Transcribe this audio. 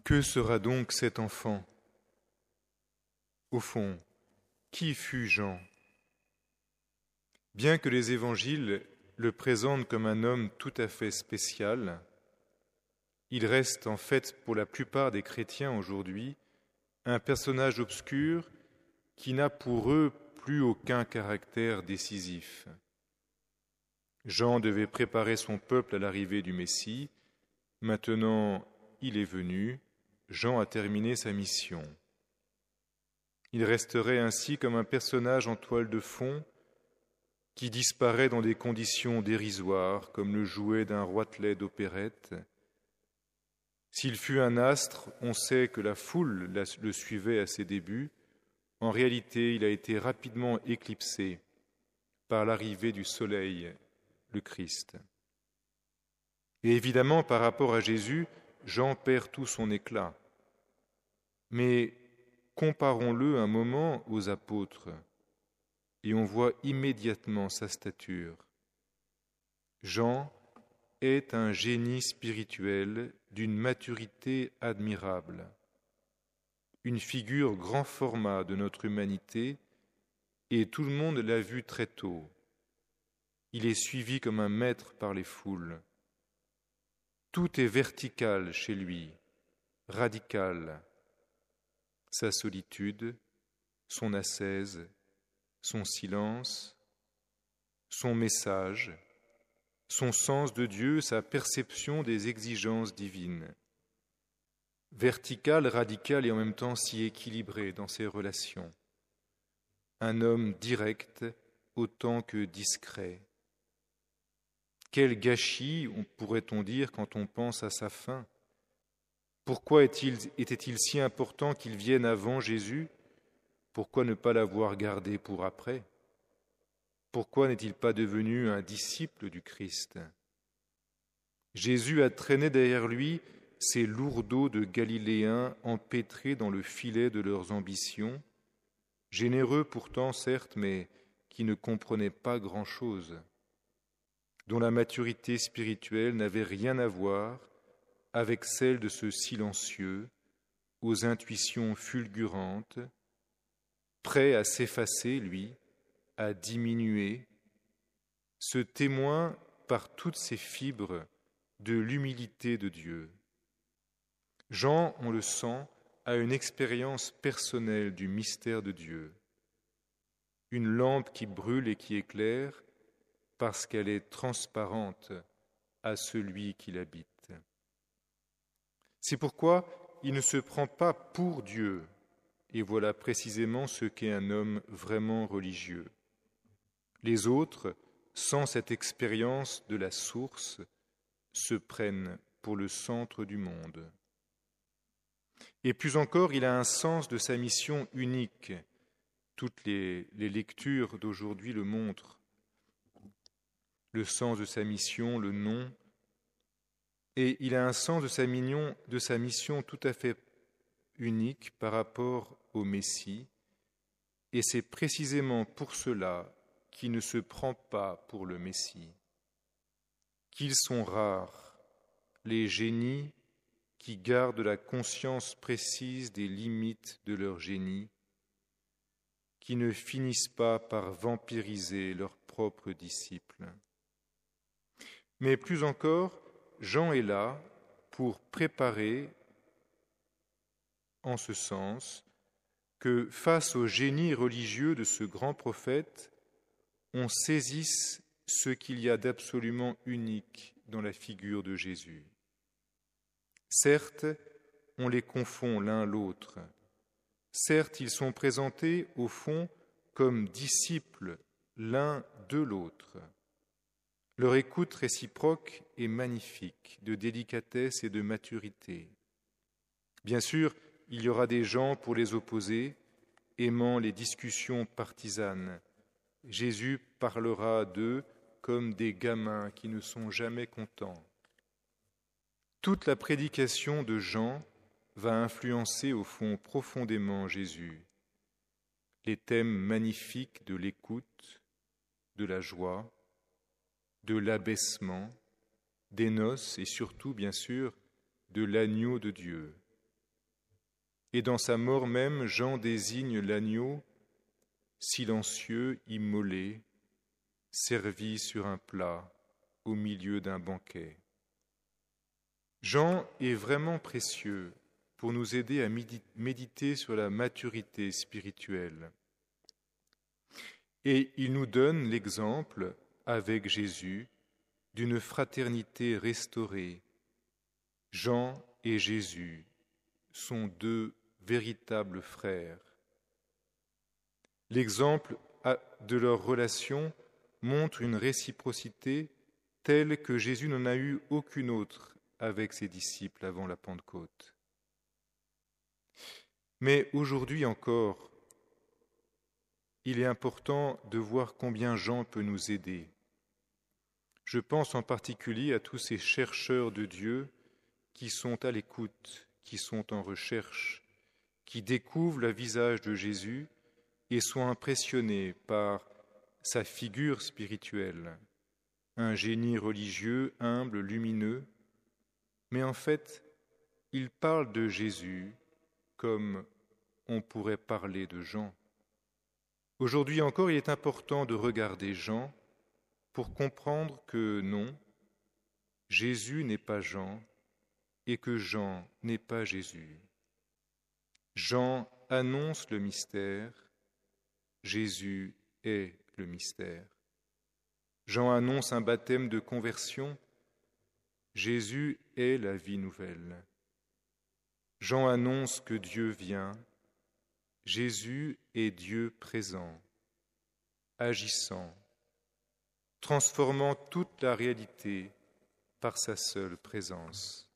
Que sera donc cet enfant ? Au fond, qui fut Jean ? Bien que les évangiles le présentent comme un homme tout à fait spécial, il reste en fait pour la plupart des chrétiens aujourd'hui un personnage obscur qui n'a pour eux plus aucun caractère décisif. Jean devait préparer son peuple à l'arrivée du Messie. Maintenant, il est venu. Jean a terminé sa mission. Il resterait ainsi comme un personnage en toile de fond qui disparaît dans des conditions dérisoires, comme le jouet d'un roitelet d'opérette. S'il fut un astre, on sait que la foule le suivait à ses débuts. En réalité, il a été rapidement éclipsé par l'arrivée du soleil, le Christ. Et évidemment, par rapport à Jésus, Jean perd tout son éclat. Mais comparons-le un moment aux apôtres, et on voit immédiatement sa stature. Jean est un génie spirituel d'une maturité admirable, une figure grand format de notre humanité, et tout le monde l'a vu très tôt. Il est suivi comme un maître par les foules. Tout est vertical chez lui, radical. Sa solitude, son ascèse, son silence, son message, son sens de Dieu, sa perception des exigences divines. Vertical, radical et en même temps si équilibré dans ses relations. Un homme direct autant que discret. Quel gâchis, pourrait-on dire, quand on pense à sa fin. Pourquoi était-il si important qu'il vienne avant Jésus ? Pourquoi ne pas l'avoir gardé pour après ? Pourquoi n'est-il pas devenu un disciple du Christ ? Jésus a traîné derrière lui ces lourdeaux de Galiléens empêtrés dans le filet de leurs ambitions, généreux pourtant certes, mais qui ne comprenaient pas grand-chose, dont la maturité spirituelle n'avait rien à voir avec celle de ce silencieux, aux intuitions fulgurantes, prêt à s'effacer, lui, à diminuer, ce témoin par toutes ses fibres de l'humilité de Dieu. Jean, on le sent, a une expérience personnelle du mystère de Dieu, une lampe qui brûle et qui éclaire parce qu'elle est transparente à celui qui l'habite. C'est pourquoi il ne se prend pas pour Dieu, et voilà précisément ce qu'est un homme vraiment religieux. Les autres, sans cette expérience de la source, se prennent pour le centre du monde. Et plus encore, il a un sens de sa mission unique. Toutes les lectures d'aujourd'hui le montrent. Le sens de sa mission, le nom. Et il a un sens de sa mission tout à fait unique par rapport au Messie. Et c'est précisément pour cela qu'il ne se prend pas pour le Messie. Qu'ils sont rares, les génies qui gardent la conscience précise des limites de leur génie, qui ne finissent pas par vampiriser leurs propres disciples. Mais plus encore, Jean est là pour préparer, en ce sens, que face au génie religieux de ce grand prophète, on saisisse ce qu'il y a d'absolument unique dans la figure de Jésus. Certes, on les confond l'un l'autre. Certes, ils sont présentés, au fond, comme disciples l'un de l'autre. Leur écoute réciproque est magnifique, de délicatesse et de maturité. Bien sûr, il y aura des gens pour les opposer, aimant les discussions partisanes. Jésus parlera d'eux comme des gamins qui ne sont jamais contents. Toute la prédication de Jean va influencer au fond profondément Jésus. Les thèmes magnifiques de l'écoute, de la joie, de l'abaissement, des noces et surtout, bien sûr, de l'agneau de Dieu, et dans sa mort même, Jean désigne l'agneau, silencieux, immolé, servi sur un plat, au milieu d'un banquet. Jean est vraiment précieux pour nous aider à méditer sur la maturité spirituelle. Et il nous donne l'exemple, avec Jésus, d'une fraternité restaurée. Jean et Jésus sont deux véritables frères. L'exemple de leur relation montre une réciprocité telle que Jésus n'en a eu aucune autre avec ses disciples avant la Pentecôte. Mais aujourd'hui encore, il est important de voir combien Jean peut nous aider. Je pense en particulier à tous ces chercheurs de Dieu qui sont à l'écoute, qui sont en recherche, qui découvrent le visage de Jésus et sont impressionnés par sa figure spirituelle, un génie religieux, humble, lumineux. Mais en fait, ils parlent de Jésus comme on pourrait parler de Jean. Aujourd'hui encore, il est important de regarder Jean pour comprendre que non, Jésus n'est pas Jean et que Jean n'est pas Jésus. Jean annonce le mystère, Jésus est le mystère. Jean annonce un baptême de conversion, Jésus est la vie nouvelle. Jean annonce que Dieu vient, Jésus est Dieu présent, agissant, transformant toute la réalité par sa seule présence.